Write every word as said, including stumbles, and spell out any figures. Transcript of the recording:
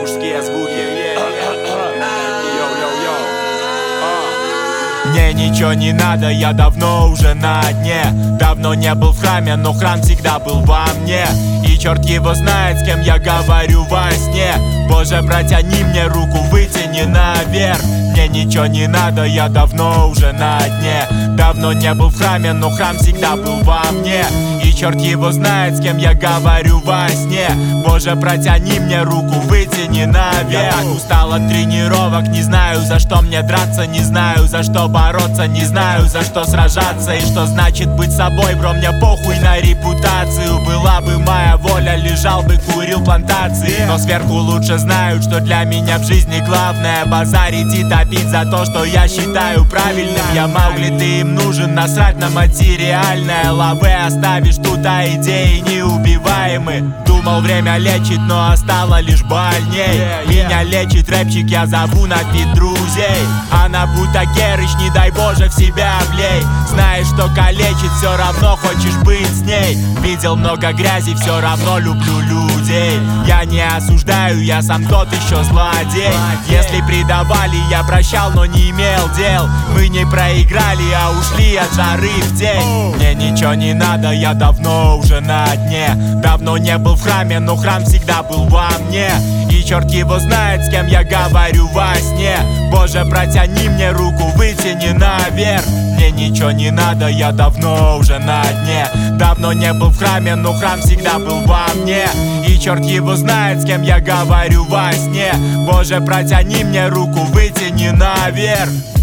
мужские звуки. Мне ничего не надо, я давно уже на дне. Давно не был в храме, но храм всегда был во мне. И черт его знает, с кем я говорю во сне. Боже, протяни мне руку, вытяни наверх. Мне ничего не надо, я давно уже на дне. Давно не был в храме, но храм всегда был во мне. И черт его знает, с кем я говорю во сне. Боже, протяни мне руку, вытяни наверх. Я так устал от тренировок, не знаю, за что мне драться. Не знаю, за что бороться, не знаю, за что сражаться. И что значит быть собой, бро, мне похуй на репутацию. Была бы моя воля, лежал бы, курил плантации. Но сверху лучше знают, что для меня в жизни главное базарить и топить за то, что я считаю правильным. Я Маугли, ты им нужен, насрать на материальное. Лавы оставишь тут, а идеи неубиваемы. Думал, время лечит, но стало лишь больней. Меня лечит рэпчик, я зову на пит друзей. Она будто Герыч, не дай Боже, в себя влей. Знаешь, что калечит, все равно хочешь быть с ней. Видел много грязи, все равно люблю людей. Я не осуждаю, я сам тот еще злодей. Если предавали, я прощал, но не имел дел. Мы не проиграли, а ушли от жары в тень. Мне ничего не надо, я давно уже на дне. Давно не был в храме, но храм всегда был во мне. И черт его знает, с кем я говорю во сне. Боже, протяни мне руку, вытяни наверх. Мне ничего не надо, я давно уже на дне. Давно не был в храме, но храм всегда был во мне. И черт его знает, с кем я говорю во сне. Боже, протяни мне руку, вытяни наверх.